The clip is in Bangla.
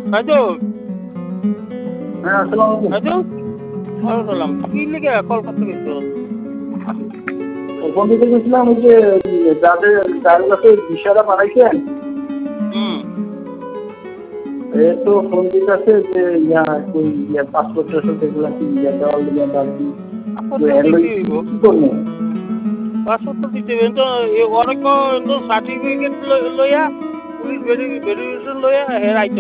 রাজু, হ্যাঁ, আসসালামু আলাইকুম। রাজু, সালাম। কি লিখে কল করতে গেছো? ফোন দিতে গেছিলাম, ওই যে যাদের কারো কাছে ভিসাটা পাঠাইছেন, হুম। এ তো ফোন দিতেছে যে পাসপোর্ট টাসপোর্ট এগুলা কি দেওয়ার লেগে আর কি, তো পাসপোর্ট এর লই দিতে কি হইব। কি করবো? পাসপোর্ট দিতে হইব তো অনেক সার্টিফিকেট লইয়া পুলিশ ভেরিফিকেশন লইয়া হেরাইতে